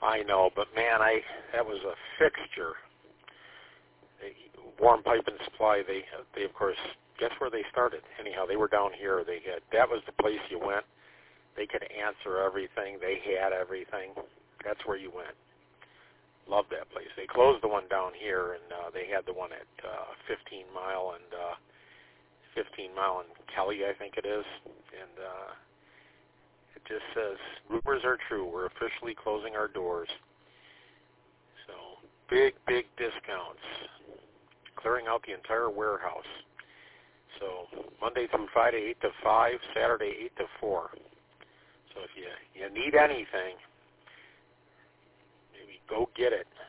I know, but man, that was a fixture. Warm Pipe and Supply, they of course, guess where they started? Anyhow, they were down here. That was the place you went. They could answer everything. They had everything. That's where you went. Loved that place. They closed the one down here, and they had the one at 15 Mile and Kelly, I think it is. And it just says, rumors are true. We're officially closing our doors. So big discounts. Clearing out the entire warehouse. So Monday through Friday, 8 to 5, Saturday, 8 to 4. So if you need anything, maybe go get it.